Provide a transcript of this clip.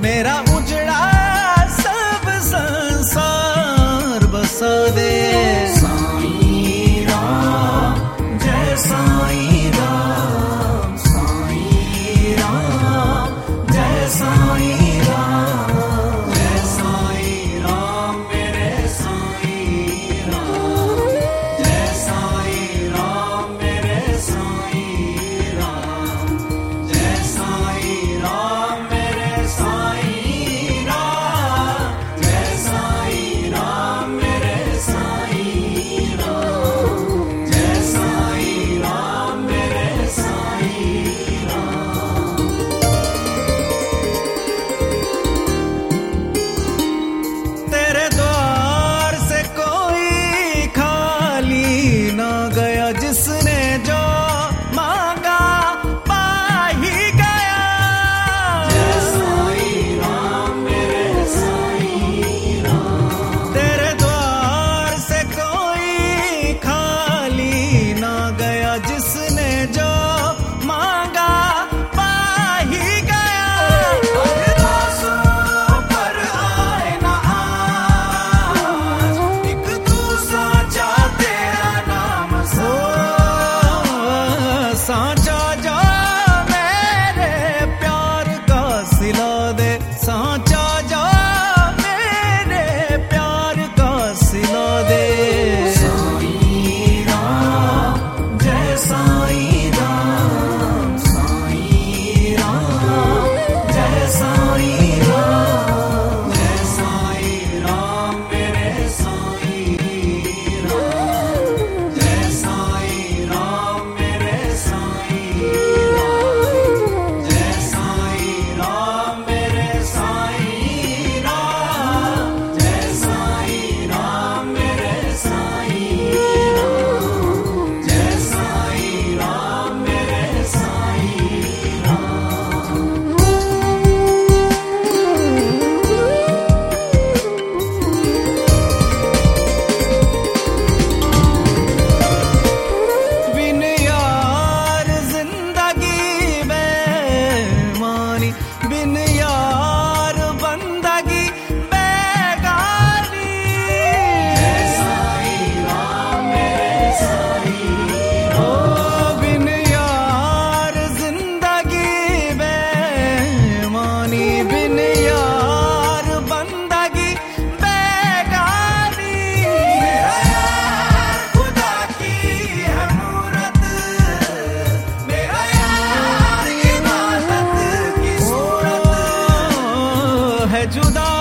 मेरा उजड़ा सब संसार बसा दे। साईं राम जय साईं राम, साईं राम जय साईं राम, जय साईं राम मेरे साईं राम, जय साईं राम मेरे साईं राम, जय साईं राम मेरे साईं राम, जय साईं राम मेरे साईं राम, जय साईं राम मेरे साईं राम। तेरे द्वार से कोई खाली ना गया, जिसने जो मांगा पा ही गया। जय साईं राम मेरे साईं राम, तेरे द्वार से कोई खाली ना गया, जिसने जो मांगा पा ही गया। अरदासों पर आए ना आज, एक तू साचा तेरा नाम साचा जा मेरे प्यार का सिला दे, साचा जा मेरे प्यार का सिला दे। साईं राम जय साईं राम, साईं राम जय साईं राम, जय साईं राम मेरे साईं राम, जय साईं राम मेरे साईं राम, जय साईं राम मेरे साईं राम, जय साईं राम मेरे साईं राम, जय साईं राम मेरे साईं राम। बिन यार जिंदगी बेमानी, बिन यार बंदगी बेगानी। जय साईं राम मेरे साईं राम, बिन यार जिंदगी बेमानी, बिन यार बंदगी बेगानी। मेरा यार खुदा की है मूरत, मेरा यार इबादत की सूरत है जुदा